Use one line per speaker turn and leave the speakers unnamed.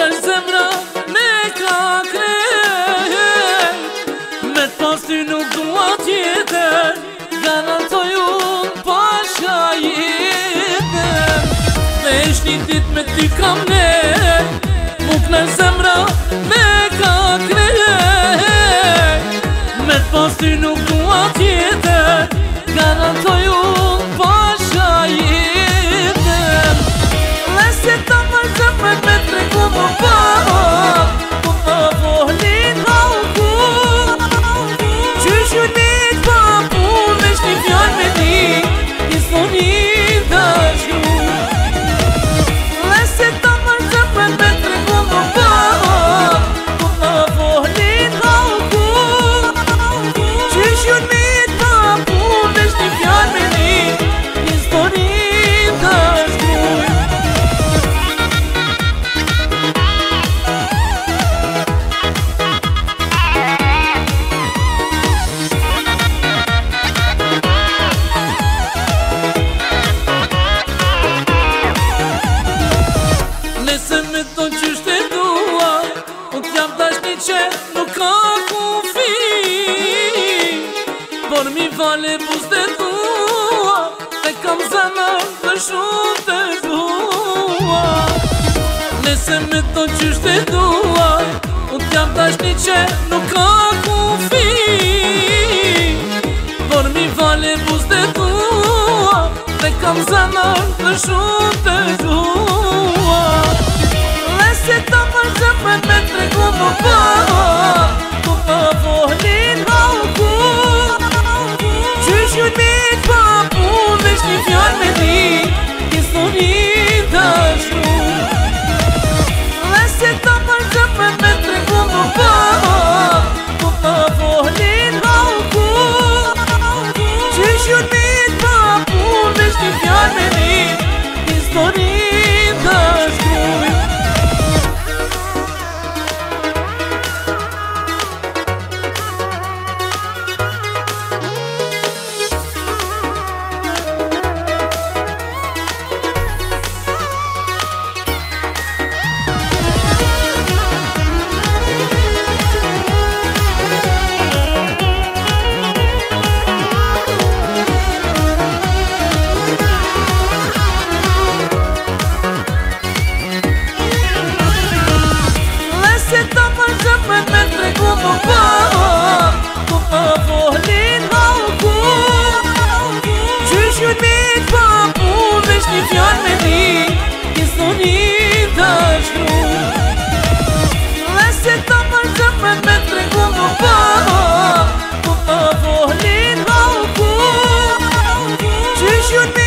Në zemra me ka krejt, me t'pas ty nuk dua tjetër, garantoj unë pasha jetën. Me ishni dit me ty kam nej, muk në zemra me ka krejt, me t'pas ty nuk dua tjetër, garantoj unë pasha jetën. Lese ta vazhëm me tregu më pa, po më vohlin hauku, qysh ju njët pa pun, veç një fjall me ti, historin dashru. Lese ta vazhëm me tregu më pa, po më vohlin hauku, qysh ju njët pa pun, veç një fjall me ti, historin dashru. Nëse me to qysht e dua, unë t'jam dashni që nuk ka kufi, por mi vale buz të dua, te kam zanër dhe shumë të dua. Nëse me to qysht e dua, unë t'jam dashni që nuk ka kufi, por mi vale buz të dua, te kam zanër dhe shumë të dua. Lese ta vazhëm me tregu më pa, po më vohlin hauku, qysh ju njët pa pun, veç një fjall me ti, historin dashru. Lese ta vazhëm me tregu më pa, po më vohlin hauku, qysh ju njët pa pun, veç një fjall me ti, historin dashru. Me tregu më pa, po më vohlin hauku, qysh ju njët pa pun, veç një fjall me ti, historin dashru. Lese ta vazhëm me tregu më pa, po më vohlin hauku, qysh ju njët